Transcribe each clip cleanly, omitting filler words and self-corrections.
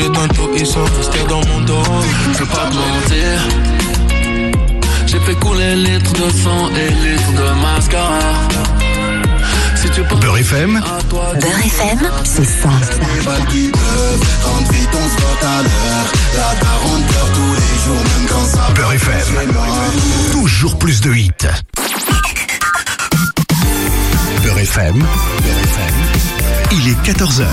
J'ai dans tout, ils sont restés dans mon dos. Je vais pas te mentir, j'ai fait couler litres de sang et litres de mascara. Si tu penses Beurre FM, Beurre FM, c'est ça. Les balles qui peuvent, quand vite on se vote à l'heure. La daronne pleure tous les jours, même quand ça. Beurre FM, toujours plus de hits. Beurre FM, il est 14h.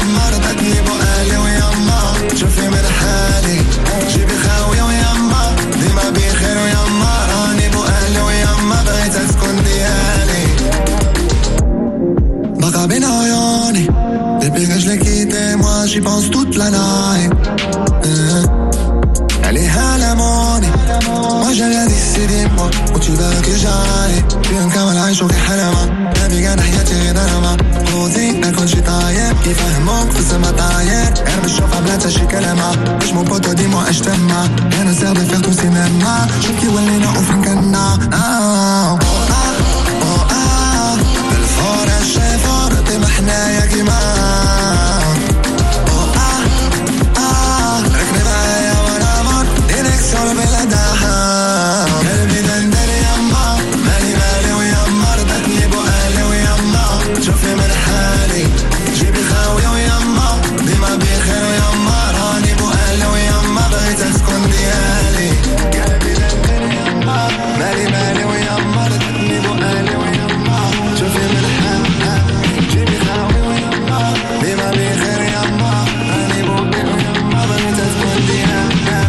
شوفي من حالي جيبي خاوية ويما la night. Elle est à la monnaie. Moi j'ai rien décidé, moi où tu veux que j'aille. فيهم كامل عيشوا في حلمة ما بيقى نحياتي غير درما خوذي نكون شي طاير يفهموك في السما طاير غير بالشوفة بلا تشي كلمة باش مو بوتو ديمو اش تما انا سير دي فيغتو سينما شوف كي ولينا وفين كنا بالفور الشيفور ديما حنايا كيما ركني معايا وانا مور ديريكسيون بلا داها قلبي دندر يما مالي ويما ردتني بقالي ويما شوفي من حالي جيبي خاوي ويما ديما بخير ويما راني بقالي ويما بغيت اسكن ديالي قلبي دندر يما مالي ويما ردتني بقالي ويما شوفي من حالي جيبي خاوي ويما ديما بخير يما راني بقالي ويما بغيت اسكن ديالي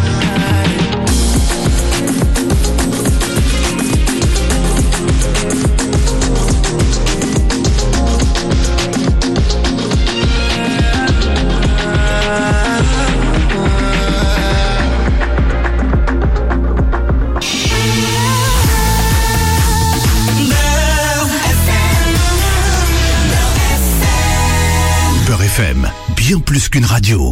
FM, bien plus qu'une radio.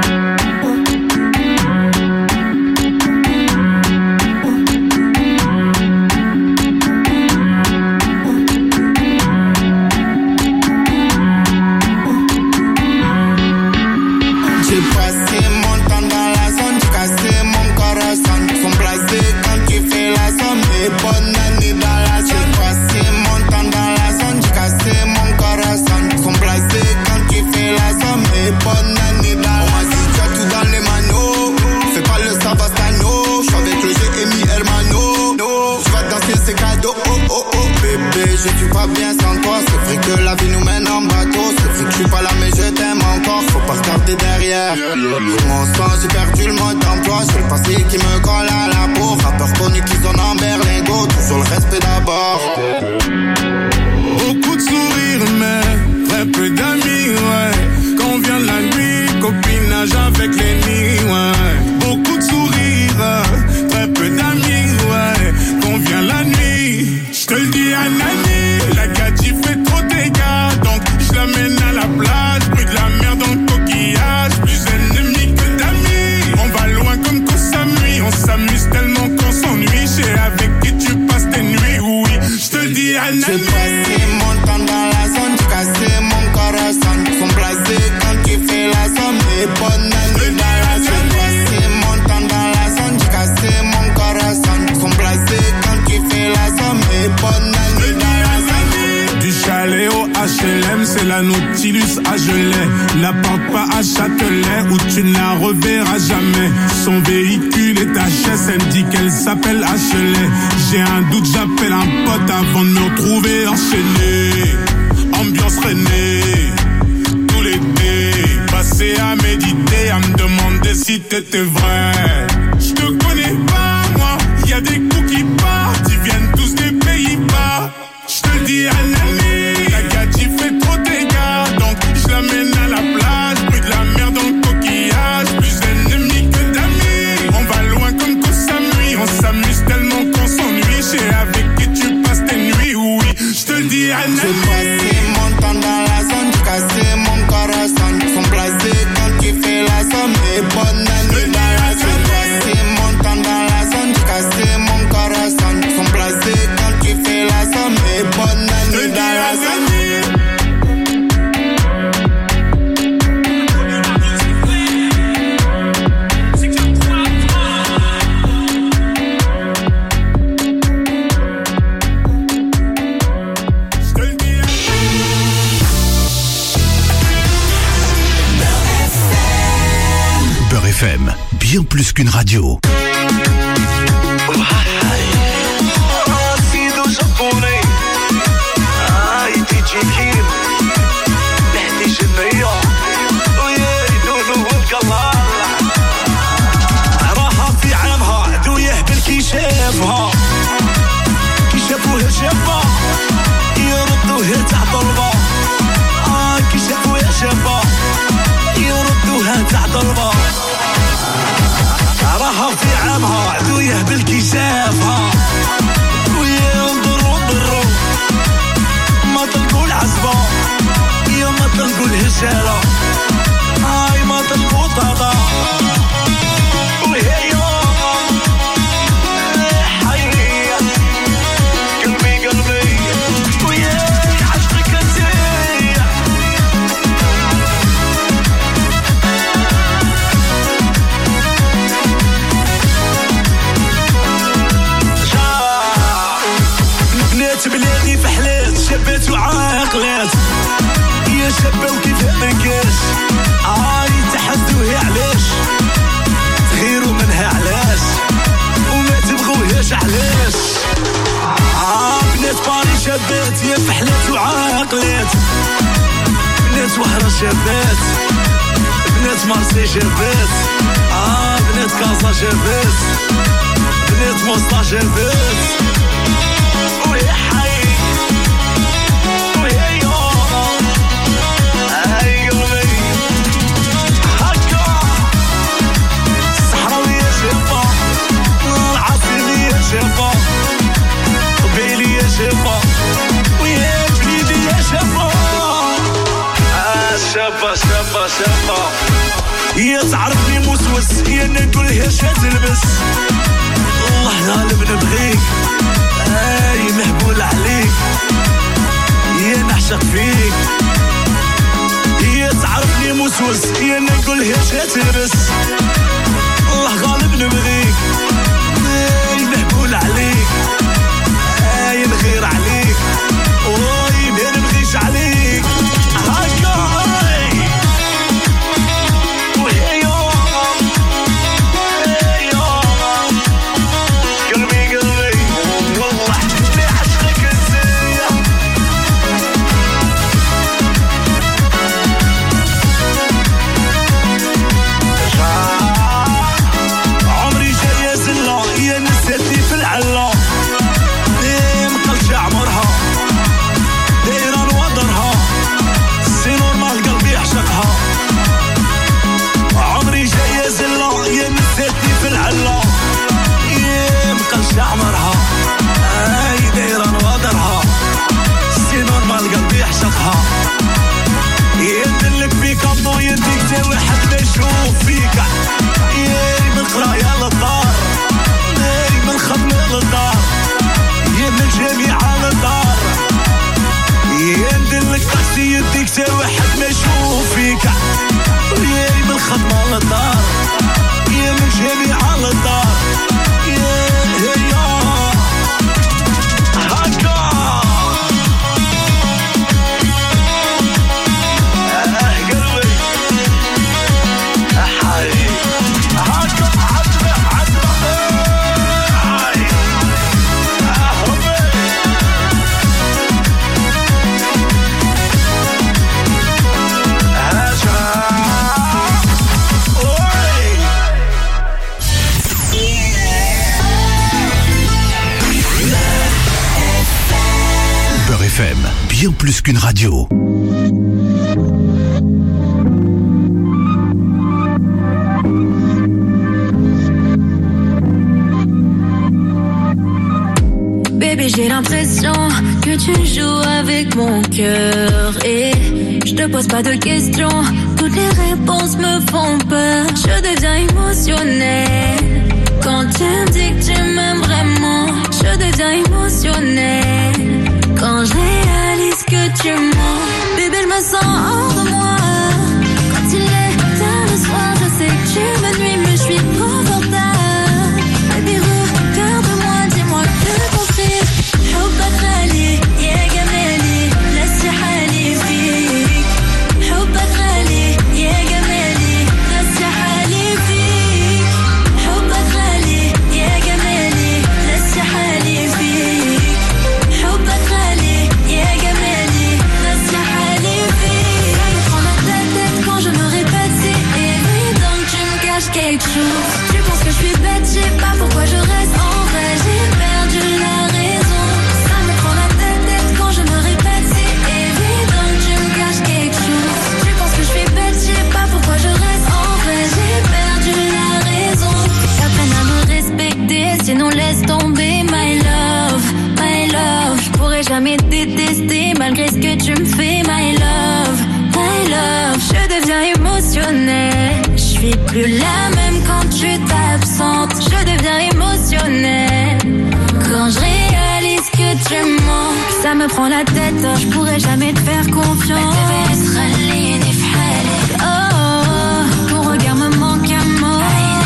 J'ai passé mon temps dans la zone, j'ai cassé mon corazon. Sont blasés quand tu fais la somme et bonne année dans la zone. J'ai passé mon temps dans la zone, j'ai cassé mon corazon. Sont blasés quand tu fais la somme et bonne année dans la zone. Si tu as tout dans les manos, fais pas le Savastano. J'suis avec le GMI Hermano. Tu vas danser ces cadeaux, oh bébé, je suis pas bien sans toi. C'est vrai que la vie nous mène en bateau. C'est vrai que je suis pas là mais je t'aime encore. Faut pas regarder derrière. Mon sang, j'ai perdu le mode d'emploi. J'ai le passé qui me colle à la peau. Rappeurs connus qui sont en berlingot. Toujours le respect d'abord. Beaucoup de sourires mais très peu d'amis, ouais. Quand on vient la nuit, copinage avec l'ennemi, ouais. Beaucoup de sourires, très peu d'amis, ouais. Quand on vient la nuit, je te le dis à Nani, la gadji fait trop de dégâts, donc je l'amène à la plage, bruit de la mer dans le coquillage, plus ennemis que d'amis. On va loin comme qu'on s'amuse, on s'amuse tellement qu'on s'ennuie. J'ai avec qui tu passes tes nuits, oui. Je te le dis à Nani. J'ai passé mon temps dans la zone, j'ai cassé mon corazon. Sont blasés quand tu fais la somme et bonne année dans la zone. J'ai passé mon temps dans la zone, j'ai cassé mon corazon. Sont blasés quand tu fais la somme et bonne année dans la zone. Du chalet au HLM, c'est la Nautilus à gelée. La porte pas à Châtelet où tu ne la reverras jamais. Son véhicule est HS, elle dit qu'elle s'appelle H.L.E. J'ai un doute, j'appelle un pote avant de me retrouver enchaîné. Ambiance René, tout l'été, passé à méditer, à me demander si t'étais vrai. Je te connais pas, moi, y a des coups qui partent, ils viennent tous des Pays-Bas. Je te le dis à Nani, la gadji fait trop de dégâts, donc je l'amène à la plage, bruit de la mer dans le coquillage, plus ennemis que d'amis. On va loin comme qu'on s'amuse, on s'amuse tellement qu'on s'ennuie. J'ai avec qui tu passes tes nuits, oui. Je te le dis à Nani. J'ai passé mon temps dans la zone, j'ai cassé mon corazon. Sont blasés quand tu fais la somme et bonne année dans la zone. J'ai passé mon temps dans la zone, j'ai cassé mon corazon. Sont blasés quand tu fais la somme et bonne année dans la zone. Beurre FM, bien plus qu'une radio. شافها كي شافوها شافها يردوها تحت البار كي شافوها شافها يردوها تحت مضروبة راها في عامها عدويه بالكشافها ويا نضرو ما تلقوا العزبة يا ما تلقوا الهشالة هاي ما تلقوا طاطا وهي حية قلبي ويا عشقك انتي بنات بلادي فحلات شبات وعاقلات يا شابة وكيف منكاش هاي تحدوها علاش تغيروا منها علاش وما تبغوهاش علاش بنات باري شابات يا فحلات وعاقلات بنات وحرة شابات بنات مارسي شابات بنات كازا شابات بنات موسطا شابات وهي حي وهي يوم هاي قلبي هكا الصحراوية شابة العاصمية شابة قبيلية شابة ويا جليدية شابة شابة هي تعرفني موسوس هي نقولها شا تلبس الله غالب نبغيك هاي مهبول عليك هي نعشق فيك هي تعرفني موسوس هي نقولها شا تلبس الله غالب نبغيك هاي مهبول عليك هاي نغير عليك وي ما نبغيش عليك هكا هاي وهي يوم قلبي والله اللي عشقك انتي عمري جاية زلة يا نسيتني في العلا مقلش عمرها دايرة نوضرها سي نورمال قلبي يعشقها عمري جاية زلة يا نسيتني في العلا مقلش عمرها هاي دايرة نوضرها سي نورمال قلبي يعشقها يدلك بيك الضو يديك تا واحد ما يشوف فيك من القراية للدار من الخدمة للدار من الجامعة للدار يدلك طاكسي يديك تا واحد ما يشوف فيك من الخدمة للدار من الجامعة للدار FM, bien plus qu'une radio. Bébé, j'ai l'impression que tu joues avec mon cœur et je te pose pas de questions, toutes les réponses me font peur. Je deviens émotionnelle quand tu me dis que tu m'aimes vraiment. Je deviens émotionnelle quand je réalise que tu mens. Bébé, je me sens hors de moi. Quand il est tard le soir, je sais que tu me nuis, mais je suis confortable. Baby, regarde-moi, dis-moi que ton fils حبك غالي يا جمالي نسي حالي فيك. حبك غالي يا جمالي نسي حالي فيك. حبك غالي يا جمالي نسي حالي فيك. حبك غالي يا جمالي نسي حالي فيك. Ça me prend la tête quand je me répète, c'est évident que tu me caches quelque chose. Tu penses que je suis bête, je sais pas pourquoi je reste en vrai, j'ai perdu la raison. Ça me prend la tête quand je me répète, c'est évident que tu me caches quelque chose. Tu penses que je suis bête, je sais pas pourquoi je reste en vrai, j'ai suis plus la même quand tu t'absentes. Je deviens émotionnelle quand je réalise que tu mens. Ça me prend la tête, je pourrais jamais te faire confiance. Oh, ton regard me manque à mort.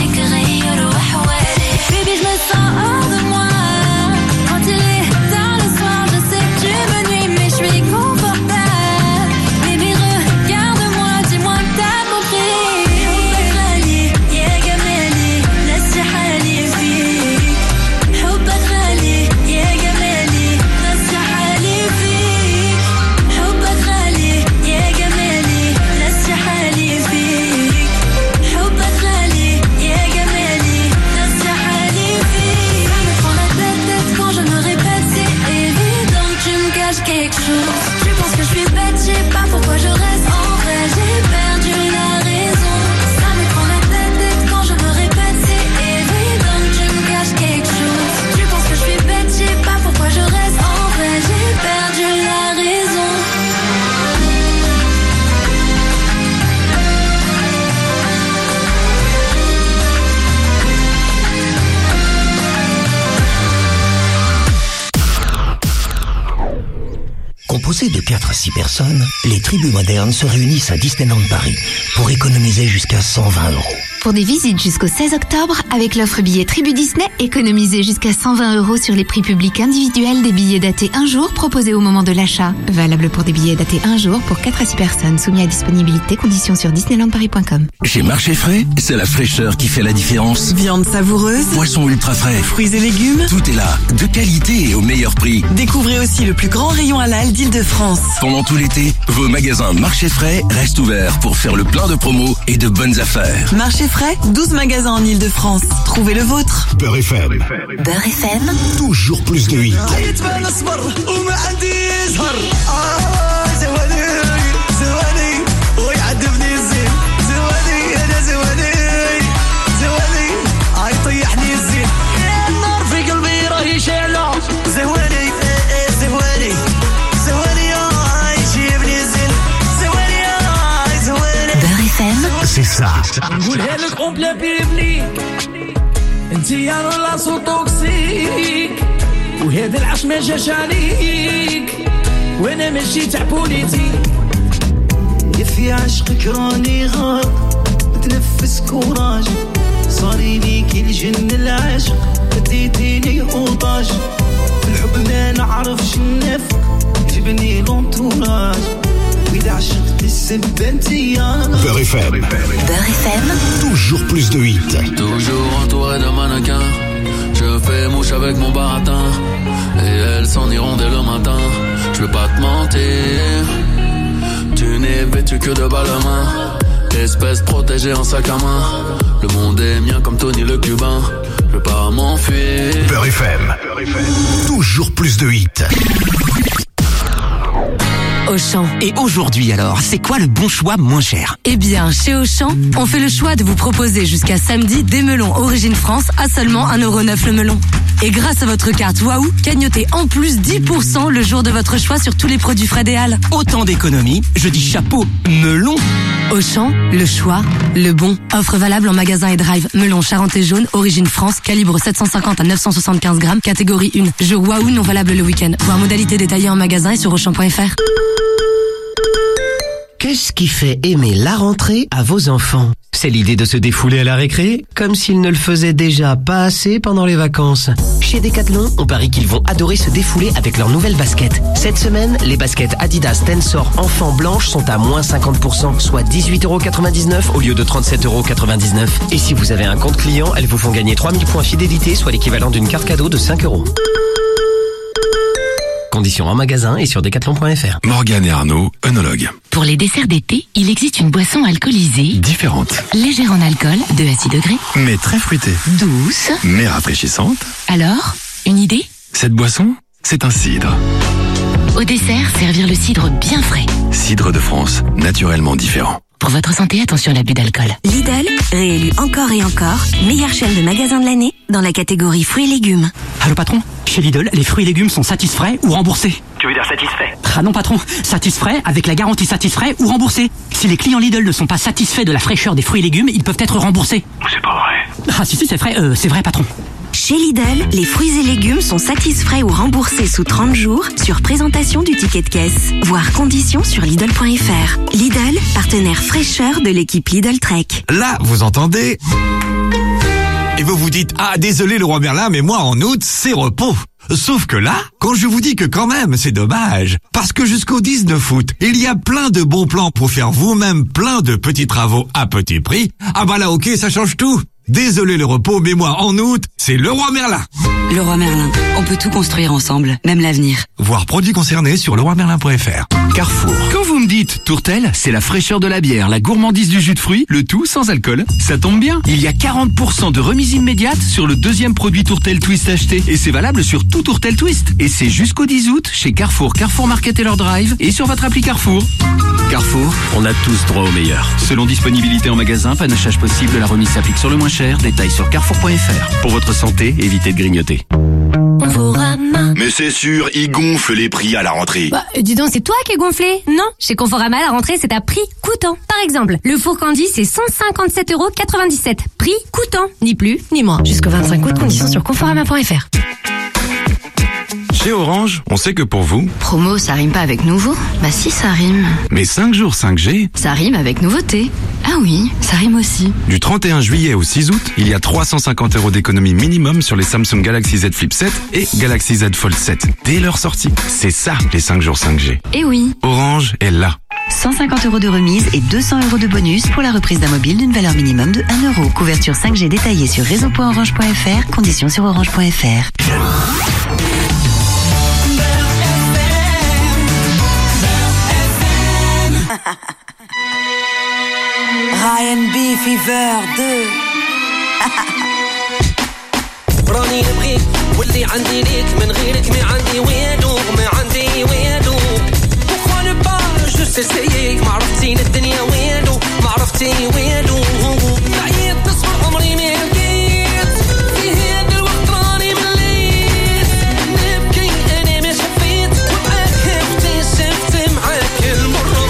Baby, je me sens hors de moi. Quand il est tard le soir, je sais que tu me nuis, mais je suis confortable. Baby, regarde-moi, dis-moi que t'as compris. حبك غالي يا جمالي ناسي حالي فيك. حبك غالي يا جمالي ناسي حالي فيك. حبك غالي يا جمالي ناسي حالي فيك. حبك غالي يا جمالي ناسي حالي فيك. Ça me prend la tête quand je me répète, c'est évident que tu me caches quelque chose. Tu penses que je suis bête, je sais pas pourquoi je reste. En vrai, j'ai perdu la raison. Ça me prend la tête quand je me répète, c'est évident que tu me caches quelque chose. Tu penses que je suis bête, je sais pas pourquoi je reste. En vrai, j'ai perdu la raison. Composées de 4 à 6 personnes, les tribus modernes se réunissent à Disneyland Paris pour économiser jusqu'à 120 €. Pour des visites jusqu'au 16 octobre, avec l'offre billet Tribu Disney, économisez jusqu'à 120 € sur les prix publics individuels des billets datés un jour proposés au moment de l'achat. Valable pour des billets datés un jour pour 4 à 6 personnes, soumis à disponibilité, conditions sur disneylandparis.com. Chez Marché Frais, c'est la fraîcheur qui fait la différence. Viande savoureuse, Poissons ultra frais, fruits et légumes, tout est là, de qualité et au meilleur prix. Découvrez aussi le plus grand rayon halal d'Île-de-France. Pendant tout l'été, vos magasins Marché Frais restent ouverts pour faire le plein de promos et de bonnes affaires. Marché Frais, 12 magasins en Île-de-France. Trouvez le vôtre. Beurre FM. Beurre FM, Toujours plus de 8. C'est ça. نقولها لك اون بلا بيبليك انت يا راسو توكسيك وهذا العش ما جاش عليك وانا ماشي تاع بوليتيك في عشقك راني غاق تنفس كوراج صاري ليك الجن العشق اديتيني اوطاج في الحب ما نعرفش النفق جبني لونتوراج Beurre FM. Beurre FM, Toujours plus de 8. Toujours entouré de mannequins, je fais mouche avec mon baratin. Et elles s'en iront dès le matin. Je veux pas te mentir, tu n'es vêtu que de balmain. Espèce protégée en sac à main. Le monde est mien comme Tony le Cubain. Je veux pas m'enfuir. Beurre FM. Toujours plus de 8. Auchan. Et aujourd'hui alors, c'est quoi le bon choix moins cher? Eh bien, chez Auchan, on fait le choix de vous proposer jusqu'à samedi des melons Origine France à seulement 1,9 € le melon. Et grâce à votre carte Waouh, cagnotez en plus 10% le jour de votre choix sur tous les produits frais des Halles. Autant d'économies, je dis chapeau, melon. Auchan, le choix, le bon. Offre valable en magasin et drive. Melon charentais jaune, Origine France, calibre 750 à 975 grammes, catégorie 1. Jeu Waouh non valable le week-end. Voir modalité détaillée en magasin et sur Auchan.fr. Qu'est-ce qui fait aimer la rentrée à vos enfants? C'est l'idée de se défouler à la récré, comme s'ils ne le faisaient déjà pas assez pendant les vacances. Chez Decathlon, on parie qu'ils vont adorer se défouler avec leurs nouvelles baskets. Cette semaine, les baskets Adidas Tensor enfants blanches sont à moins 50%, soit 18,99 € au lieu de 37,99 €. Et si vous avez un compte client, elles vous font gagner 3000 points fidélité, soit l'équivalent d'une carte cadeau de 5 €. Conditions en magasin et sur decathlon.fr. Morgane et Arnaud, œnologues. Pour les desserts d'été, il existe une boisson alcoolisée. Différente. Légère en alcool, 2 à 6 degrés. Mais très fruitée. Douce. Mais rafraîchissante. Alors, une idée? Cette boisson, c'est un cidre. Au dessert, servir le cidre bien frais. Cidre de France, naturellement différent. Pour votre santé, attention à l'abus d'alcool. Lidl, réélu encore et encore, meilleure chaîne de magasins de l'année dans la catégorie fruits et légumes. Allô patron, chez Lidl, les fruits et légumes sont satisfaits ou remboursés. Tu veux dire satisfait? Ah non patron, satisfait avec la garantie satisfait ou remboursé. Si les clients Lidl ne sont pas satisfaits de la fraîcheur des fruits et légumes, ils peuvent être remboursés. C'est pas vrai. Ah si c'est vrai patron. Chez Lidl, les fruits et légumes sont satisfaits ou remboursés sous 30 jours sur présentation du ticket de caisse. Voir conditions sur Lidl.fr. Lidl, partenaire fraîcheur de l'équipe Lidl Trek. Là, vous entendez? Et vous vous dites, ah désolé Leroy Merlin, mais moi en août, c'est repos. Sauf que là, quand je vous dis que quand même, c'est dommage. Parce que jusqu'au 19 août, il y a plein de bons plans pour faire vous-même plein de petits travaux à petit prix. Ah bah là, ok, ça change tout. Désolé le repos, mais moi en août, c'est Leroy Merlin. Leroy Merlin, on peut tout construire ensemble, même l'avenir. Voir produits concernés sur leroymerlin.fr. Carrefour. Quand vous me dites tourtel, c'est la fraîcheur de la bière, la gourmandise du jus de fruits, le tout sans alcool. Ça tombe bien, il y a 40% de remise immédiate sur le deuxième produit tourtel twist acheté. Et c'est valable sur tout tourtel twist. Et c'est jusqu'au 10 août chez Carrefour, Carrefour Market et leur drive et sur votre appli Carrefour. Carrefour, on a tous droit au meilleur. Selon disponibilité en magasin, panachage possible, la remise s'applique sur le moins cher. Détails sur carrefour.fr. Pour votre santé, évitez de grignoter. Mais c'est sûr, ils gonflent les prix à la rentrée. Bah, dis donc, c'est toi qui es gonflé? Non, chez Conforama, à la rentrée, c'est à prix coûtant. Par exemple, le four Candy, c'est 157,97 €. Prix coûtant, ni plus, ni moins. Jusqu'au 25 août, conditions sur conforama.fr. Chez Orange, on sait que pour vous... Promo, ça rime pas avec nouveau? Bah si, ça rime. Mais 5 jours 5G... Ça rime avec nouveauté. Ah oui, ça rime aussi. Du 31 juillet au 6 août, il y a 350 € d'économie minimum sur les Samsung Galaxy Z Flip 7 et Galaxy Z Fold 7. Dès leur sortie. C'est ça, les 5 jours 5G. Eh oui. Orange est là. 150 € de remise et 200 € de bonus pour la reprise d'un mobile d'une valeur minimum de 1 €. Couverture 5G détaillée sur réseau.orange.fr. Conditions sur orange.fr. Ryan B Fever 2 راني نبغيك واللي عندي ليك من غيرك ما عندي والو ما عندي والو Pourquoi ne pas juste essayer ما عرفتي الدنيا والو ما عرفتي والو عييت تصبر عمري ما لقيت في هذا الوقت راني مليت نبكي انا ما شفيت ومعاك اختي شفت معاك المرة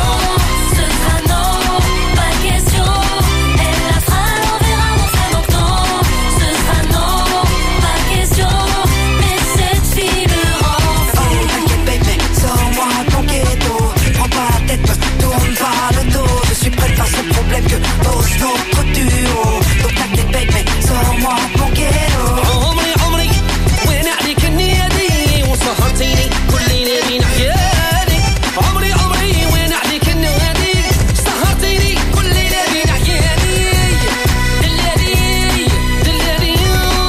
que pose notre duo. Donc t'inquiète baby, mais sors-moi mon ghetto. عمري عمري وين عليك النادي وسهرتيني كل ليلة نحياني عمري عمري وين عليك النادي سهرتيني كل ليلة نحياني دلالي دلالي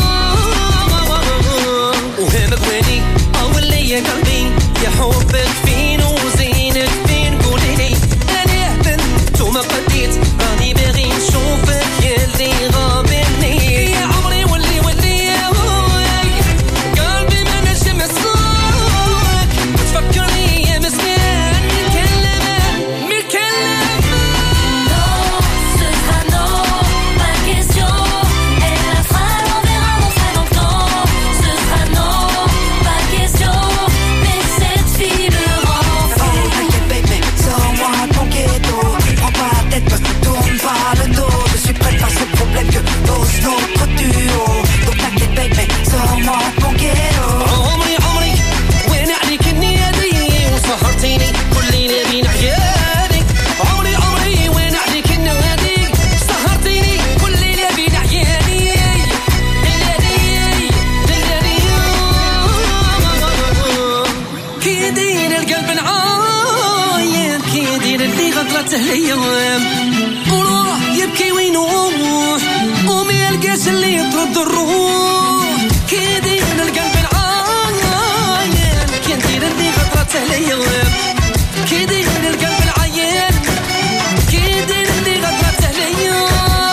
وهمك ويني أولي يا قلبي يا حبك فين وزينك فين قولي لي أنا بنت وما قديت راني باغي نشوفك يا اللي غابني يا عمري ولي ولي يا هواي قلبي ما نجم الصوت تفكرني يا مسكين من كلام Non, ce sera non, pas question. Elle la fera, on verra, on fera donc non. Ce sera non, pas question. Mais cette fille me rend fou. Oh t'inquiète baby, sors-moi ton ghetto. Prends pas la tête, tourne pas le dos. Je suis prête à ce problème que pose notre duo. Donc t'inquiète baby, sors-moi ton ghetto. عمري عمري وين عليك النادي وسهرتيني كل ليلة نحياني عمري عمري وين عليك النادي سهرتيني كل ليلة بنحياني دلالي دلالي كي يدير القلب نعاين كي يدير اللي غدرته الايام وروح يبكي وينوح وما يلقاش اللي يطرد الروح كي يدير القلب نعاين كي يدير اللي غدرته الايام كي يدير القلب العيان كي يدير اللي غدرته الايام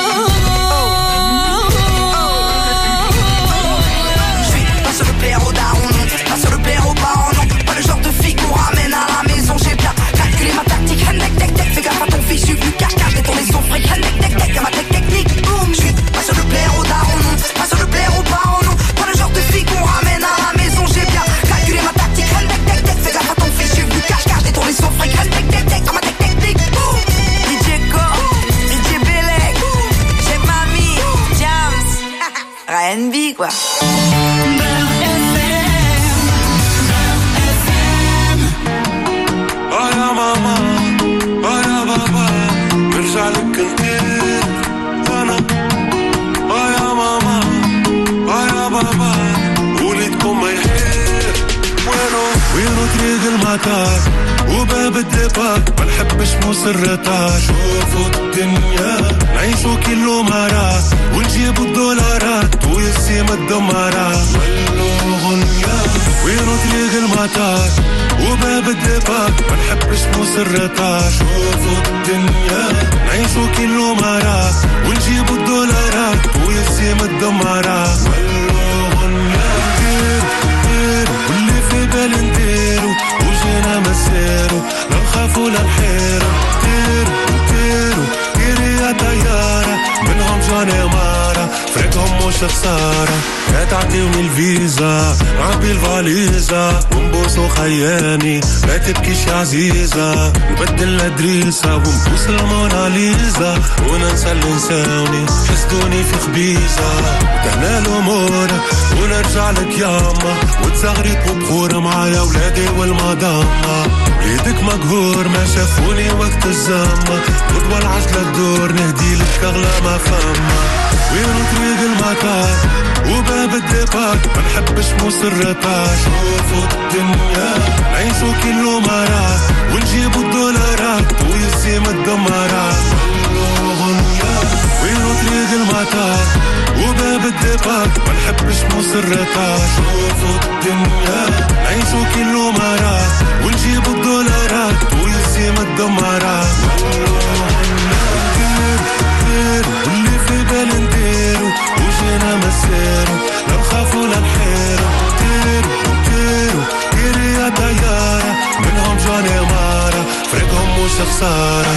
Pas sur le player au daron, non. Pas sur le player au baron, non. Pas le genre de fille qu'on ramène à la maison. J'ai bien calculé ma tactique. Hendek, dek, dek. Fais gaffe à ton fils, j'suis plus cache-cache. Détourné son fric. Hendek, dek, dek. Y'a ma technique. Boum, j'suis pas sur le player au daron, non. Pas sur le player au baron, non. Pas le genre de fille qu'on ramène à la maison. J'ai bien calculé ma tactique. Hendek, dek, dek. Fais R&B, quoi. المطار وباب الديبار ما نحبش مصرتها شوفوا الدنيا نعيشوا كيلو مرات ونجيبوا الدولارات ويسيم الدمارات ولو غنيا وينو طريق المطار وباب الديبار ما نحبش مصرتها شوفوا الدنيا نعيشوا كيلو مرات ونجيبوا الدولارات ويسيم الدمارات ولو غنيا نديرو واللي في بالي نديرو وجينا مسيرو لا نخافو لا نحيرو نديرو ديري يا طيارة منهم جاني مارا فريقهم مش خسارة لا تعطيوني الفيزا نعبي الفاليزا ونبوسو خياني لا تبكيش يا عزيزة نبدل الادريسة ونبوس الموناليزا وننسى اللي نساوني حسدوني في خبيزة تهنا الامور ونرجع لك ياما وتصغري بخور معايا ولادي والمدامة ايدك مقهور ما شافوني وقت الزامة خطوة العجلة الدور نهدي لك اغلى ما فما وينو طريق المطار وباب الديبار ما نحبش مصرتها شوفوا الدنيا نعيشوا كيلو مرات ونجيبوا الدولارات ويسيم الدمارات ولو غنيا وينو طريق المطار وباب الديبار ما نحبش مصرتها شوفوا الدنيا نعيشوا كيلو مرات ونجيبوا الدولارات ويسيم الدمارات ولو غنيا نديرو واللي في بالي نديرو وجينا مسيرو لا نخافو لا نحيرو نديرو ديري يا طيارة منهم جاني مارا فريقهم مش خسارة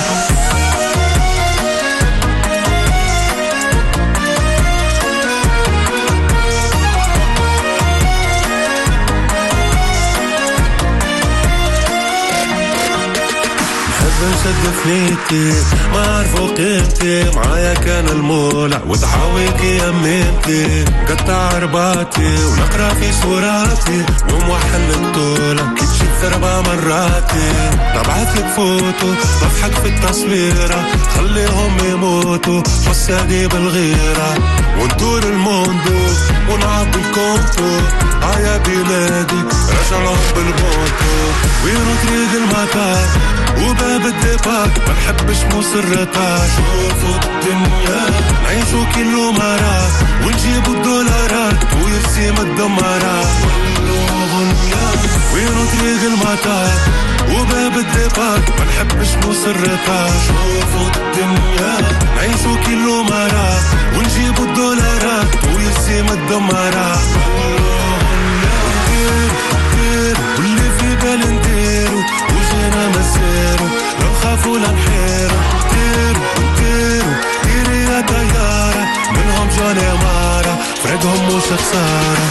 نشد فنيتي ما عرفوا قيمتي معايا كان المولع ودعاويك يميمتي قطع رباطي ونقرا في صوراتي وموحل الطولة كي تشوف 4 مراتي نبعث لك فوتو بضحك في التصويرة خليهم يموتوا حسادي بالغيرة وندور الموندو ونعبي الكونتو عيا بلادي رجع لهم بالبونتو وينو طريق المطار وباب الديبار ما نحبش مصرتها شوفوا الدنيا نعيشوا كيلو مرات ونجيبوا الدولارات ويسيم الدمارات ولو غنيا وينو طريق المطار وباب الديبار ما نحبش مصرتها شوفوا الدنيا نعيشوا كيلو مرات ونجيبوا الدولارات ويسيم الدمارات ولو غنيا نديرو واللي في بالي نديرو وجينا مسيرو لا نخافو لا نحيرو نديرو ديري يا طيارة منهم جاني مارا فريقهم مش خسارة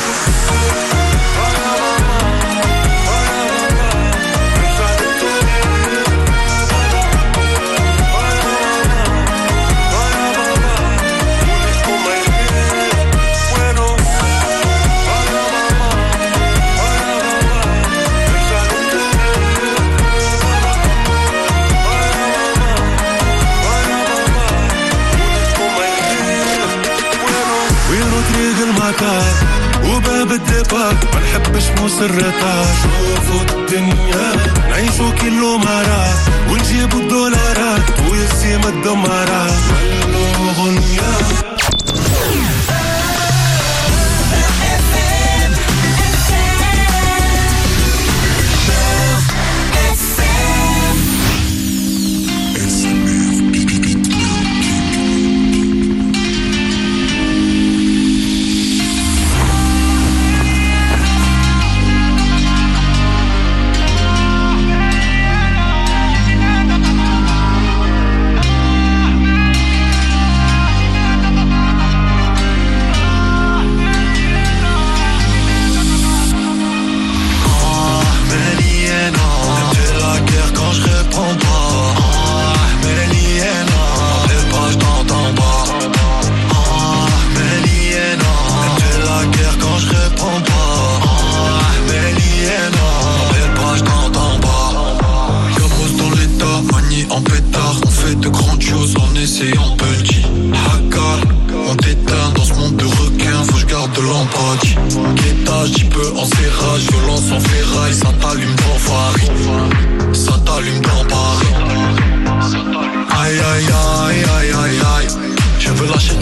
وباب الديبار ما نحبش مصرتها شوفوا الدنيا نعيشوا كيلو مرات ونجيبوا الدولارات ويسيم الدمارات ولو غنيا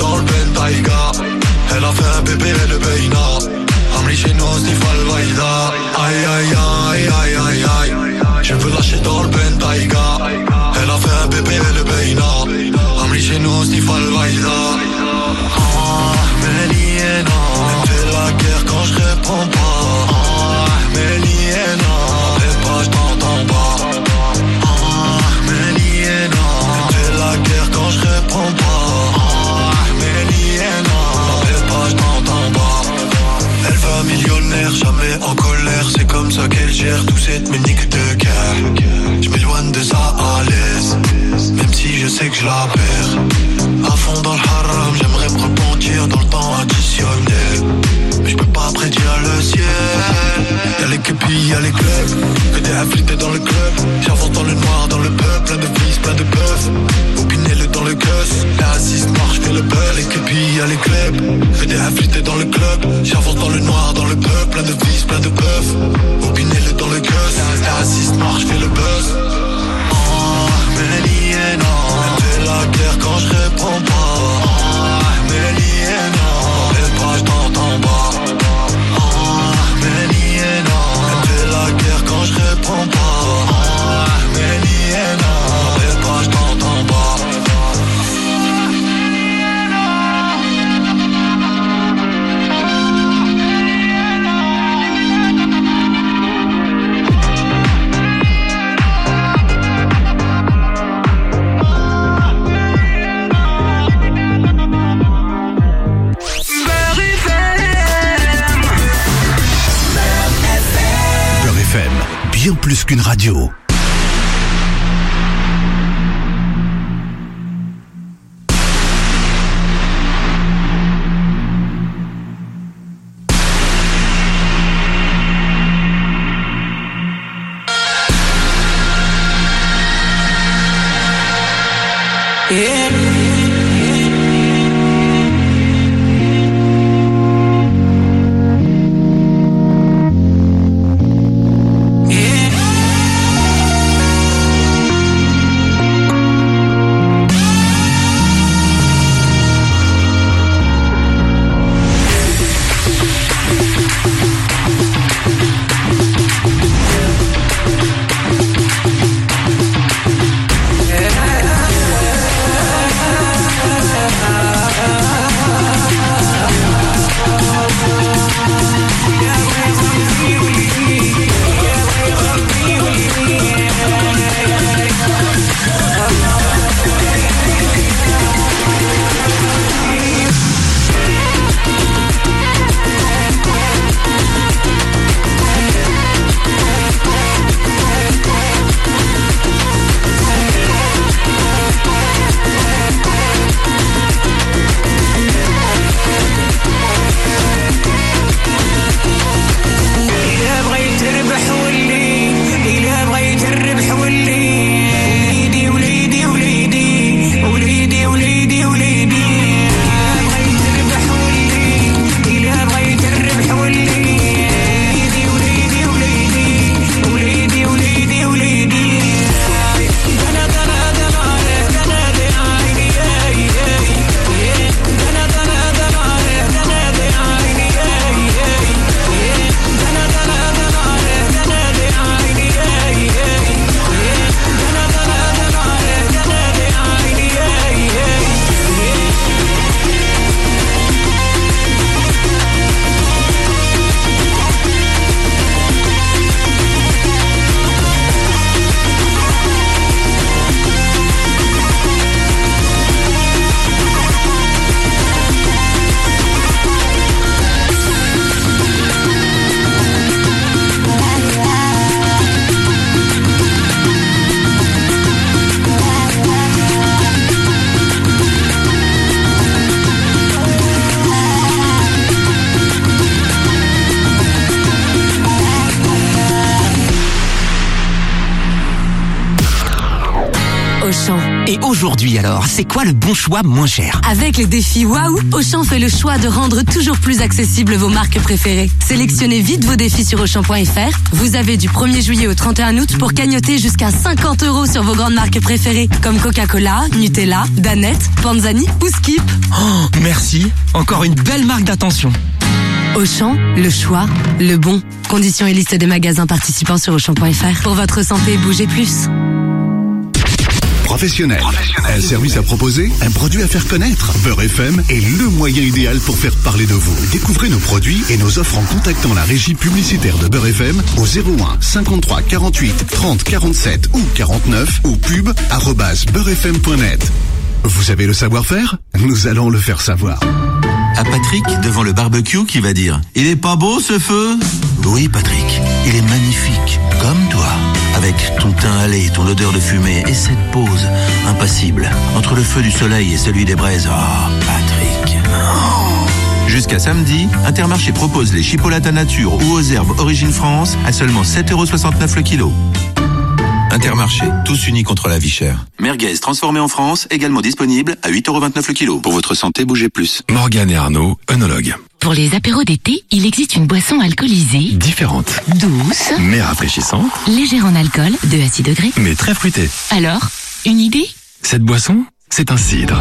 dans le Bentayga. Elle a fait un bébé, le Beina. Amri chez nous, Sniff Al-Vaïda. Aïe aïe aïe aïe aïe aïe. Je veux lâcher dans le Bentayga. Elle a fait un bébé, le Beina. Amri chez nous, Sniff Al-Vaïda. Méliena, elle fait la guerre quand je réponds pas. Méliena, fais pas, je t'entends pas. Méliena, elle fait la guerre quand je réponds pas. Méliena, fais pas, je t'entends pas. Elle va millionnaire, jamais en colère. C'est comme ça qu'elle gère tous cette ménique de guerre. Je m'éloigne de ça à l'aise, même si je sais que je la perds. À fond dans le haram, j'aimerais me repentir dans le temps additionnel. Mais je peux pas prédire le ciel. Y'a les képis, y'a les clubs, que des afflités dans le club. J'avance dans le noir, dans le peuple, plein de vices, plein de bœufs. Opinez-le dans le gosse, la assise marche, fais le beurre. Les képis, y'a les clubs, que des afflités dans le club. J'avance dans le noir, dans le peuple, plein de vices, plein de bœufs. Opinez-le dans le gosse, la assise marche, fais le buzz. Méliena, elle fait la guerre quand je réponds pas. Méliena, fais pas, je t'entends pas. Méliena, elle fait la guerre quand je réponds pas. Méliena, fais pas, je t'entends pas. Bien plus qu'une radio. Et aujourd'hui alors, c'est quoi le bon choix moins cher? Avec les défis Waouh, Auchan fait le choix de rendre toujours plus accessibles vos marques préférées. Sélectionnez vite vos défis sur Auchan.fr. Vous avez du 1er juillet au 31 août pour cagnotter jusqu'à 50 € sur vos grandes marques préférées, comme Coca-Cola, Nutella, Danette, Panzani ou Skip. Oh, merci. Encore une belle marque d'attention. Auchan, le choix, le bon. Conditions et liste des magasins participants sur Auchan.fr. Pour votre santé, bougez plus. Professionnel. Un service à proposer, un produit à faire connaître. Beurre FM est le moyen idéal pour faire parler de vous. Découvrez nos produits et nos offres en contactant la régie publicitaire de Beurre FM au 01 53 48 30 47 ou 49 ou pub@beurrefm.net. Vous avez le savoir-faire? Nous allons le faire savoir. À Patrick, devant le barbecue, qui va dire « Il est pas beau ce feu ?» Oui Patrick, il est magnifique, comme toi. Avec ton teint hâlé, ton odeur de fumée et cette pause impassible entre le feu du soleil et celui des braises. Oh, Patrick. Oh. Jusqu'à samedi, Intermarché propose les chipolatas nature ou aux herbes Origine France à seulement 7,69 € le kilo. Intermarché, tous unis contre la vie chère. Merguez transformé en France, également disponible à 8,29 € le kilo. Pour votre santé, bougez plus. Morgane et Arnaud, œnologues. Pour les apéros d'été, il existe une boisson alcoolisée. Différente. Douce. Mais rafraîchissante. Légère en alcool, de à 6 degrés. Mais très fruitée. Alors, une idée? Cette boisson, c'est un cidre.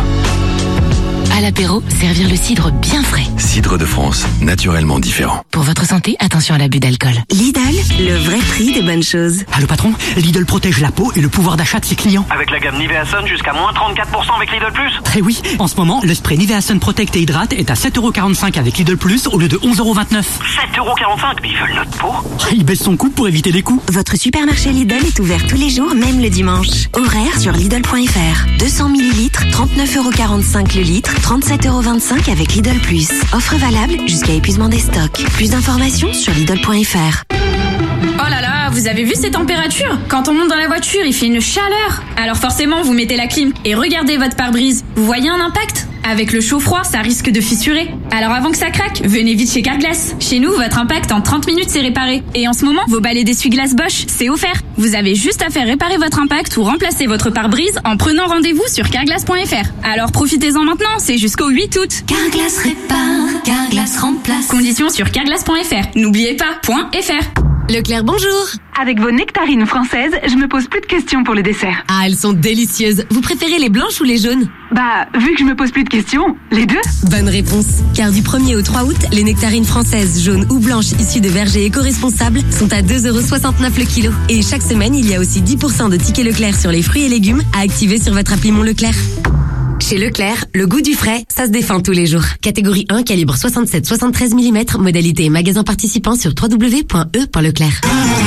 À l'apéro, servir le cidre bien frais. Cidre de France, naturellement différent. Pour votre santé, attention à l'abus d'alcool. Lidl, le vrai prix des bonnes choses. Allô patron, Lidl protège la peau et le pouvoir d'achat de ses clients. Avec la gamme Nivea Sun jusqu'à moins 34% avec Lidl Plus. Eh oui, en ce moment, le spray Nivea Sun Protect et Hydrate est à 7,45 € avec Lidl Plus au lieu de 11,29 €. 7,45 €, mais ils veulent notre peau. Il baisse son coût pour éviter les coûts. Votre supermarché Lidl est ouvert tous les jours, même le dimanche. Horaire sur Lidl.fr. 200 ml, 39,45 € le litre, 37,25 € avec Lidl Plus. Offre valable jusqu'à épuisement des stocks. Plus d'informations sur Lidl.fr. Oh là là, vous avez vu ces températures? Quand on monte dans la voiture, il fait une chaleur. Alors forcément, vous mettez la clim et regardez votre pare-brise. Vous voyez un impact? Avec le chaud-froid, ça risque de fissurer. Alors avant que ça craque, venez vite chez Carglass. Chez nous, votre impact en 30 minutes c'est réparé. Et en ce moment, vos balais d'essuie-glace Bosch, c'est offert. Vous avez juste à faire réparer votre impact ou remplacer votre pare-brise en prenant rendez-vous sur Carglass.fr. Alors profitez-en maintenant, c'est jusqu'au 8 août. Carglass répare, Carglass remplace. Conditions sur Carglass.fr. N'oubliez pas, .fr. Leclerc, bonjour. Avec vos nectarines françaises, je me pose plus de questions pour le dessert. Ah, elles sont délicieuses. Vous préférez les blanches ou les jaunes? Bah, vu que je me pose plus de questions, les deux. Bonne réponse. Car du 1er au 3 août, les nectarines françaises, jaunes ou blanches issues de vergers éco-responsables sont à 2,69 € le kilo. Et chaque semaine, il y a aussi 10% de tickets Leclerc sur les fruits et légumes à activer sur votre appli Mon Leclerc. Chez Leclerc, le goût du frais, ça se défend tous les jours. Catégorie 1, calibre 67-73 mm, modalité magasin participant sur www.e.leclerc.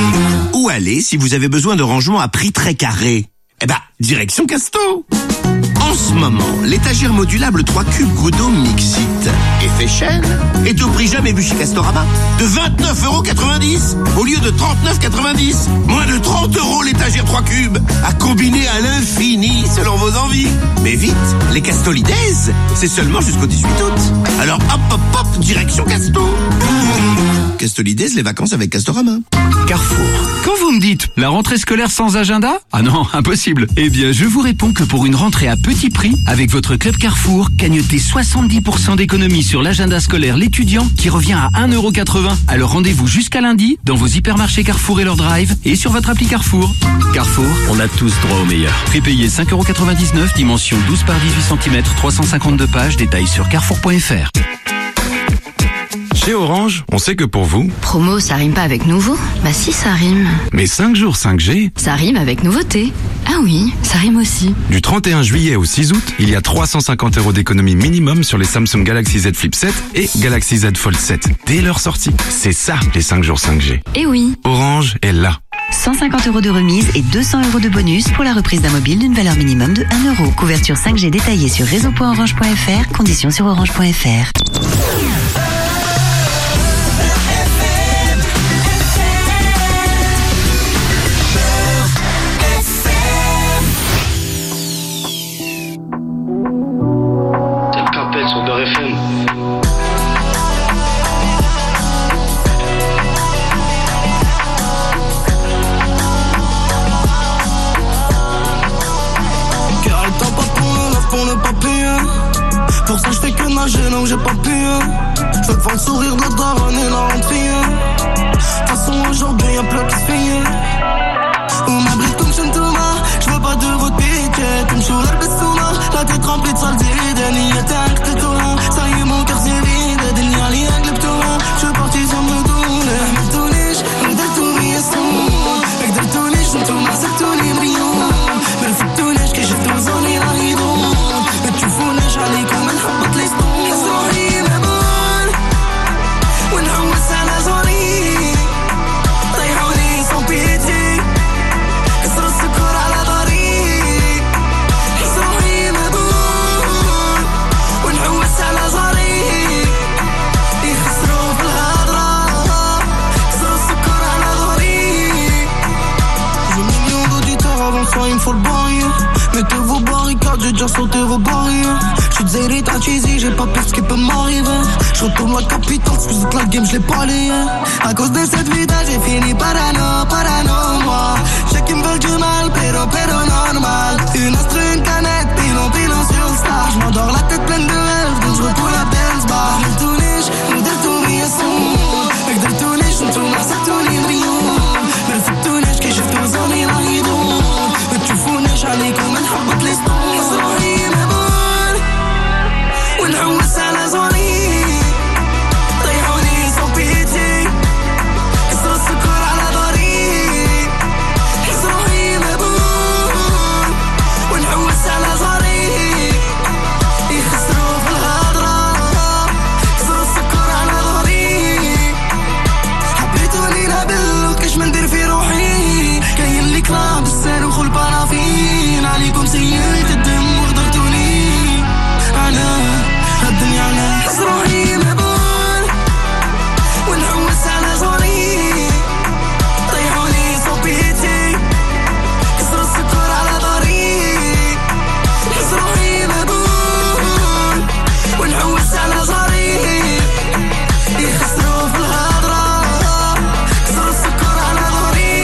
Où aller si vous avez besoin de rangement à prix très carré? Eh ben, direction Casto. En ce moment, l'étagère modulable 3 cubes Godot Mixit effet chaîne est au prix jamais vu chez Castorama de 29,90 € au lieu de 39,90 €. Moins de 30 € l'étagère 3 cubes à combiner à l'infini selon vos envies. Mais vite, les Castolides, c'est seulement jusqu'au 18 août. Alors hop hop hop, direction Casto. Castolides, les vacances avec Castorama. Carrefour. Quand vous me dites la rentrée scolaire sans agenda? Ah non, impossible. Eh bien, je vous réponds que pour une rentrée à petit prix, avec votre club Carrefour, cagnotez 70% d'économie sur l'agenda scolaire l'étudiant qui revient à 1,80 €. Alors rendez-vous jusqu'à lundi dans vos hypermarchés Carrefour et leur drive et sur votre appli Carrefour. Carrefour, on a tous droit au meilleur. Prépayé 5,99 €, dimension 12 par 18 cm, 352 pages, détails sur carrefour.fr. Chez Orange, on sait que pour vous... Promo, ça rime pas avec nouveau? Bah si, ça rime. Mais 5 jours 5G... Ça rime avec nouveauté. Ah oui, ça rime aussi. Du 31 juillet au 6 août, il y a 350 € d'économie minimum sur les Samsung Galaxy Z Flip 7 et Galaxy Z Fold 7. Dès leur sortie. C'est ça, les 5 jours 5G. Eh oui. Orange est là. 150 € de remise et 200 € de bonus pour la reprise d'un mobile d'une valeur minimum de 1 €. Couverture 5G détaillée sur réseau.orange.fr. Conditions sur orange.fr. Sur Beurre FM. Girl, nager donc j'ai pas pu. Je veux te voir le sourire de la daronne et la rentrée. De toute façon aujourd'hui y'a plus qui se fait. On m'abrite comme Shantuma, je veux pas de votre piquet. Comme Choula Bessouma, la tête remplie de saleté. Dani attaque de Torah, ça y est mon cœur c'est vide. Dani Ali avec le Torah, je suis parti sans me donner. M'donnish, m'daltouni يسون m'daltouniش نتوما سكتوني مريون. ما نفتوناش كي شفتو زوني رايدون. ما تشوفوناش عليكم نحبط لي سطون. روحي مبون ونحوس على زوري. طيحوني سون بيتي كسر السكر على ضهري. حس روحي مبون ونحوس على زوري. يخسروا في الهضرة كسر السكر على ضهري. J'ai mis millions d'auditeurs avant ça il me faut le bail. Mettez vos barricades, j'ai déjà sauté vos barrières. J'suis de Zérit à Cheesy, j'ai pas peur ce qui peut m'arriver. J'retourne la capitale, excuse que la game j'l'ai pas lié. À cause de cette vida j'ai fini parano, moi. J'sais qu'ils me veulent du mal, pero normal. Une astre, une canette, pilon sur le star. J'm'endors la tête pleine de rêves, donc j'retourne la dance bar. M'daltounish, m'daltouni يسون m'daltounish نتوما سكتوني مريون. ما نفتوناش كي شفتو زوني رايدون. ما تشوفوناش عليكم نحبط لي سطون. روحي مبون ونحوس على زوري. طيحوني سون بيتي كسر السكر على ضهري. حس روحي مبون ونحوس على زوري. يخسروا في الهضرة كسر السكر على ضهري. حبيتوني نابل كاش ما ندير في روحي. كاين اللي كلام بالسان وخل بارافين. عليكم سيئت الدم وغدرتوني. أنا الدنيا على حس روحي مبون ونحوس على زوري. طيحوني سون بيتي كسر السكر على ضهري. حس روحي مبون ونحوس على زوري. يخسروا في الهضرة كسر السكر على ضهري.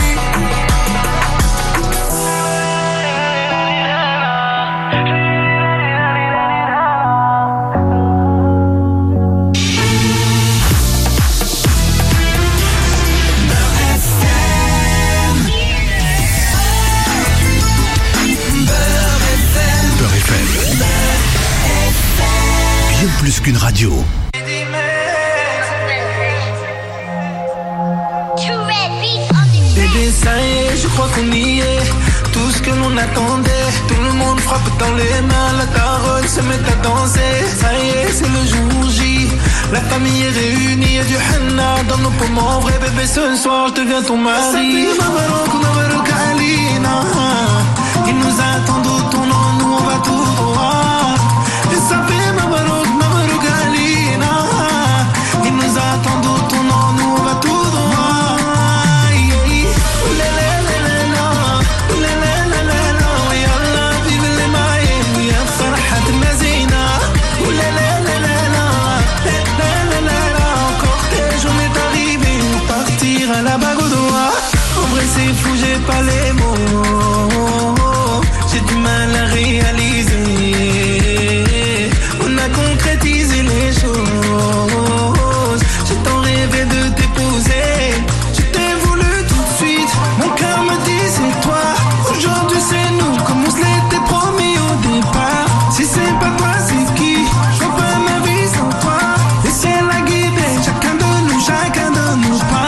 Beurre FM. Bien plus qu'une radio. Bébé ça y est, je crois qu'on y est. Tout ce que l'on attendait. Tout le monde frappe dans les mains. La daronne se met à danser. Ça y est, c'est le jour J. La famille est réunie, y'a du henna dans nos poumons. Vrai bébé, ce soir je deviens ton mari. Mabarouk Alina. Ils nous attendent au tournant, nous on va tout droit. Et ça fait Mabarouk Alina. Ils nous attendent au tournant, nous on va tout droit. À la bague au doigt. En vrai c'est fou, j'ai pas les mots. J'ai du mal à réaliser. On a concrétisé les choses. J'ai tant rêvé de t'épouser. Je t'ai voulu tout de suite. Mon cœur me dit c'est toi. Aujourd'hui c'est nous, comme on se l'était promis au départ. Si c'est pas toi c'est qui? Je vois pas ma vie sans toi. Laissez-la guider, chacun de nous pas.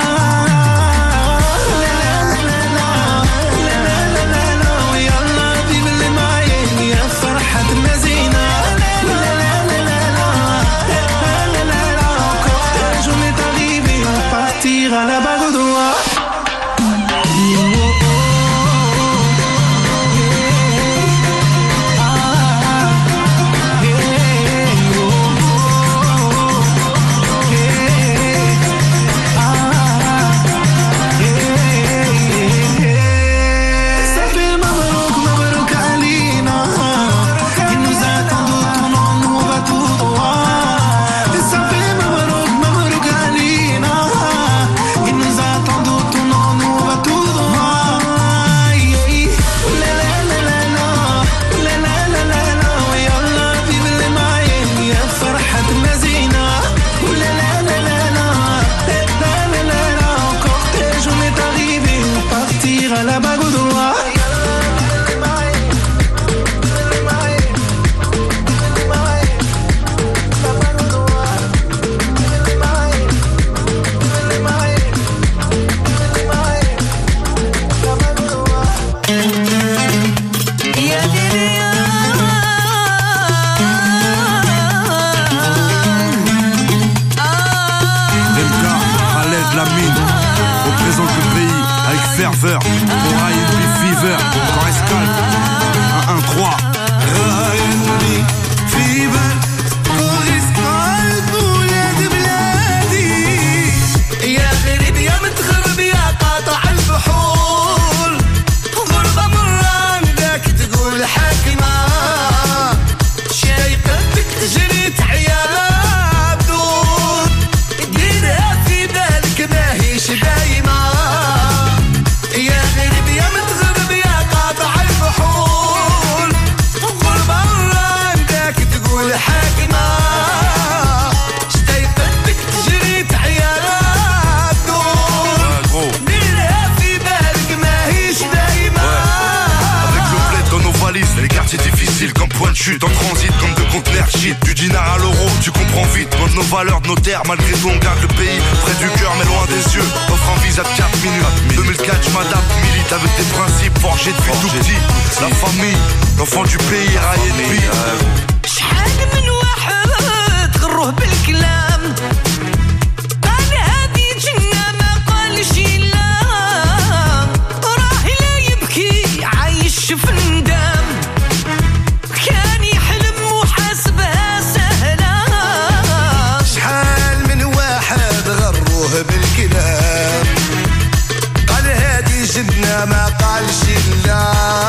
comprends vite, montre nos valeurs de nos terres. Malgré tout on garde le pays près du cœur mais loin des yeux. Offre un visa de 4 minutes. 2004 je m'adapte, milite avec des principes forgés depuis tout petit. La famille, l'enfant du pays raillé de vie. شحال من واحد غروه بالكلام قال هادي جنة ما قالش لا راه لا يبكي عايش في الندم كان يحلم وحاسبها سهلة شحال من واحد غروه بالكلام قال هادي جنة ما قالش لا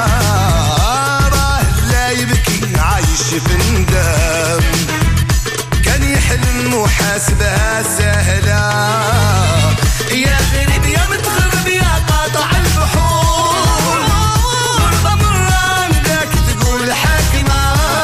راه لا يبكي عايش في الندم كان يحلم وحاسبها سهلة يا غريب يا متغرب يا قاطع البحور غربة مرة عندك تقول حاكمة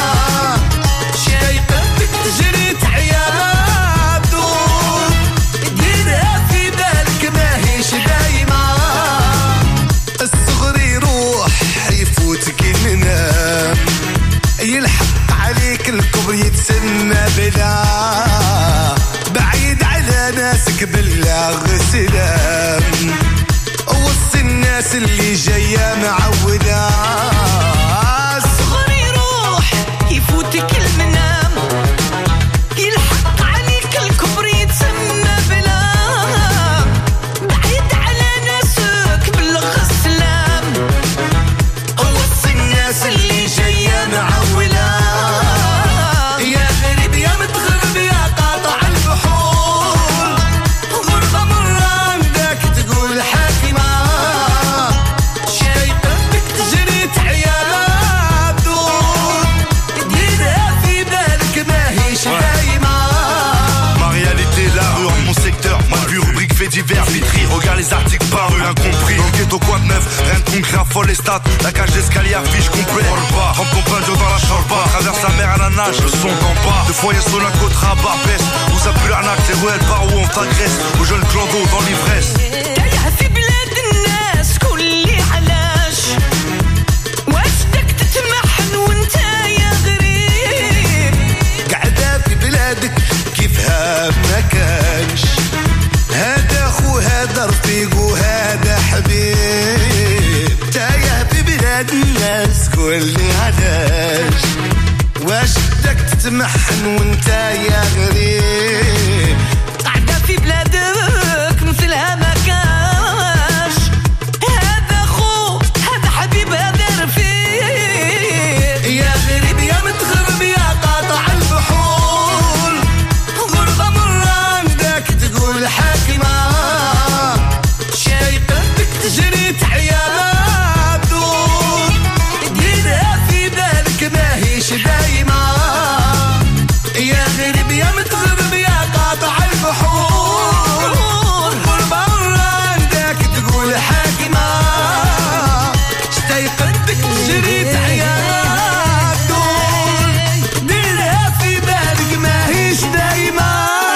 شايقتك تجري تعيا بدور ديرها في بالك ماهيش دايمة الصغر يروح يفوتك المنام يلحق عليك الكبر يتسمى بلا بعيد على ناسك بالله سلام وسط الناس اللي جاية معودة الصغر يروح يفوتك المنام يلحق عليك الكبر يتسمى بلا بعيد على ناسك بالله السلام وسط الناس اللي جاية معودة يا غريب يا متغرب يا قاطع البحور غربة مرة عندك تقول حاكمة شايقتك تجري تعيا بدور ديرها في بالك ماهيش دايمة. Ma réalité, la rue, mon secteur, ma vue, rubrique fait divers, Vitry, regarde les articles parus, incompris. Dans le ghetto, quoi de neuf, rien de concret, affole les stats. La cage d'escalier affiche complet. Trempe ton pain dans la chorba. Traverse la mer à la nage, le son d'en bas. Deux foyers sur la côte, rabat, baisse. Où ça pue l'arnaque, c'est ruelles par où on t'agresse. Aux jeunes clando dans l'ivresse. تايه في بلاد الناس كل علاش واشدك تتمحن وانت يا غريب قاعدة في بلادك كيفها ما كانش هذا اخو هذا رفيق وهذا حبيب تايه في بلاد الناس كل علاش واش بدك تتمحن وانت يا غريب قاعدة في بلادك مثلها ما كاش هذا اخو هذا حبيب هذا رفيق يا غريب يا متغرب يا قاطع البحور غربة مرة عندك تقول حاكمة شايقتك تجري تعيا بدور ديرها في بالك ماهيش دايمة يا غريب يا متغرب يا قاطع البحور غربة مرة عندك تقول حاكمة شايقتك تجري تعيا بدور ديرها في بالك ماهيش دايمة.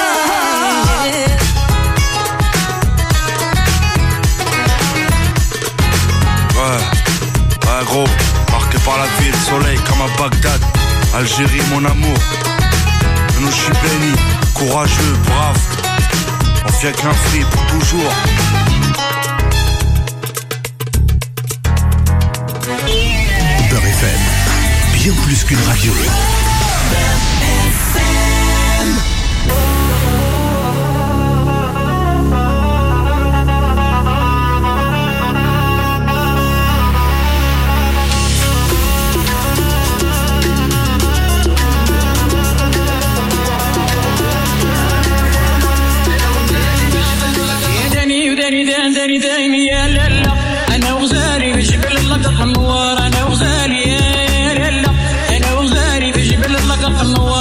Ouais, gros, marqué par la ville, soleil comme à Bagdad. Algérie, mon amour. Nous, je suis béni, courageux, brave. On fait qu'un free pour toujours. Beurre FM, bien plus qu'une radio. داني يا لالا انا وغزالي في جبل اللقط النوار انا وغزالي يا لالا انا وغزالي في جبل اللقط النوار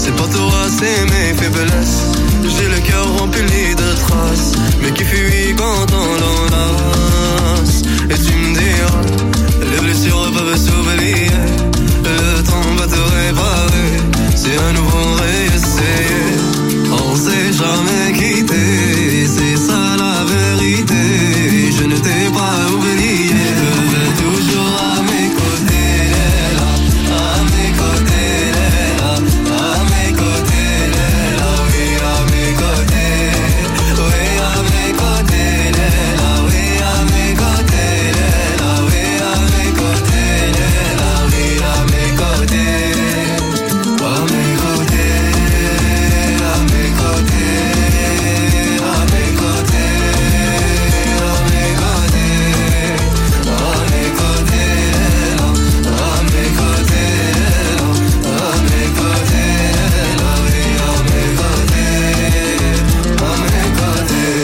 C'est pas Torah, c'est mes faiblesses. J'ai le cœur rempli de traces, mais qui fuit quand on l'enlace. Et tu me diras, les blessures peuvent s'oublier. Le temps va te réparer, c'est à nouveau réessayer. On s'est jamais quitté, c'est ça la vérité. Je ne t'ai pas oublié, je vais toujours à mes côtés, Léla. À mes côtés, Léla. À mes côtés, Léla. Oui, à mes côtés. Oui, à mes côtés, Léla. Oui, à mes côtés, Léla. Oui, à mes côtés, Léla. Oui, à mes côtés. À mes côtés. À mes côtés. À mes côtés. À mes côtés. À mes côtés, Léla. À mes côtés, Léla. À mes côtés, Léla. Oui, à mes côtés. À mes côtés.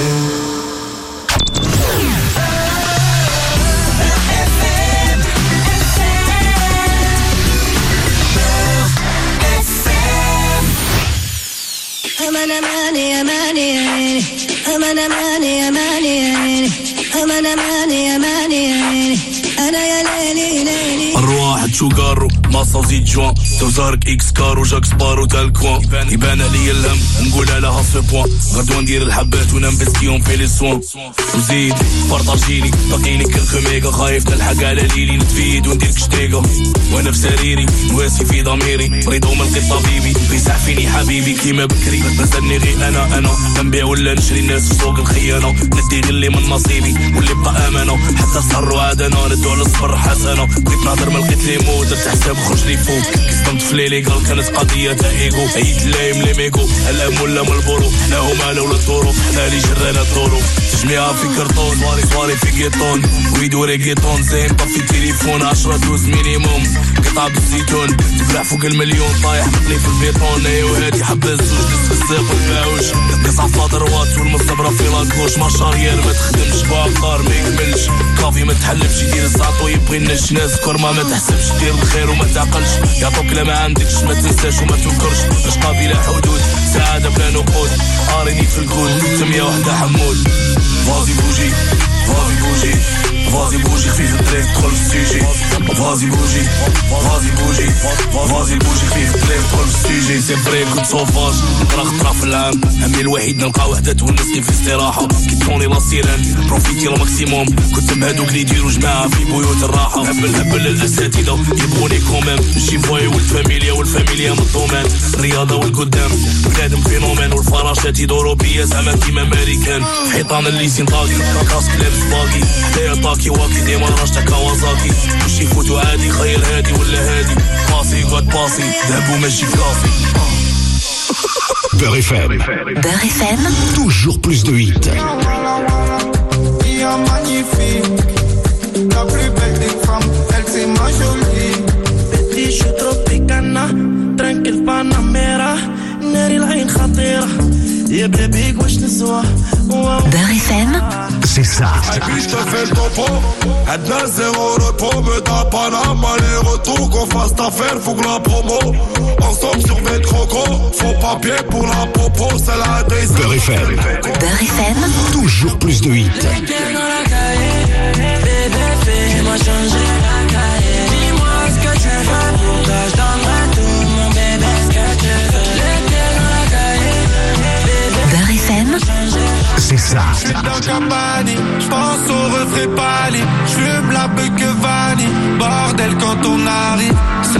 الرواح تشوكارو ماصا وزيد جوان توزارك اكس كارو جاك سبارو تاع الكوان يبان عليا الهم نقولها لها سو بوان غدوة ندير الحبات وننفستيهم في لي سوان وزيد بارطاجيلي باقيلي كلكو ميغا خايف نلحق على ليلي نتفيد ونديرك شتيقة وانا في سريري نواسي في ضميري مريض وما لقيت طبيبي بيسعفيني حبيبي كيما بكري مازالني غير انا نبيع ولا نشري الناس في سوق الخيانة ندي غلي من نصيبي واللي بقى امانة حتى الصهر وعدنا ندو على الصبر حسنة بغيت نهضر ما لقيت لي مو درت حساب خرج لي فوق كيف في لي قال كانت قضية تاع ايغو عيد لايم لي ميغو الام ولا من البورو حنا هما لولا الظروف حنا اللي جرانا الظروف تجميعها في كرتون صواري في كيطون ويدو ريغيطون زين طفي التليفون 10 دوز مينيموم قطع بالزيتون تبلع فوق المليون طايح مقلي في البيطون ايوا هادي حبة الزوج الزيق والباوش قصع فاطر وات والمصبرة في لاكوش مارشا ريال ما تخدمش باقار ما يكملش كافي ما تحلبش يدير الزعطو يبغي النش ناس كرمة ما تحسبش دير الخير وما تعقلش يعطوك لا ما عندكش ما تنساش وما تنكرش اشقى بلا حدود سعادة بلا نقود قاريني في الكود سمية وحدة حمود فازي بوجي فازي بوجي فازي بوجي خفيف الطريق دخل في السيجي فازي بوجي فازي بوجي فازي بوجي خفيف الطريق دخل في السيجي سي فري كنت صوفاج نقرا خطرة في العام همي الوحيد نلقى وحدة تونسني في استراحة كي تكوني لا سيران بروفيتي لا ماكسيموم كنت بهادوك اللي يديروا جماعة في بيوت الراحة هبل للأساتذة يبغوني كومام نجي فوي والفاميليا من الضمان الرياضة والقدام بنادم فينومين والفراشات يدوروا بيا زعما كيما امريكان حيطان الليسين طاقي كاسك لابس باقي حدايا طاكي واكي ديما راجتا كاوازاكي واش يفوتوا عادي خير هادي ولا هادي باسي قد باسي ذهب وماشي كافي Beurre FM. Beurre FM. Toujours plus de hits. Magnifique, la plus belle des femmes, elle c'est ma jolie. بدي شو تروبيكانا ترانكل باناميرا ناري العين خطيرة يا بيبي واش نسوى. Beurre FM. C'est ça. Et puis je te fais le topo. Adna zéro repos, me tape Panama, les retours qu'on fasse ta affaire, faut que la promo. Ensemble sur mes crocos, faux papier pour la popo, c'est la des. Beurre FM. Beurre FM. Toujours plus de hits. Bébé, fais-moi changer la cahier. Dis-moi ce que tu veux, pour toi je donnerai tout, mon bébé, ce que tu veux. Les pieds dans la cahier. Beurre FM. C'est ça. Dans Cabani,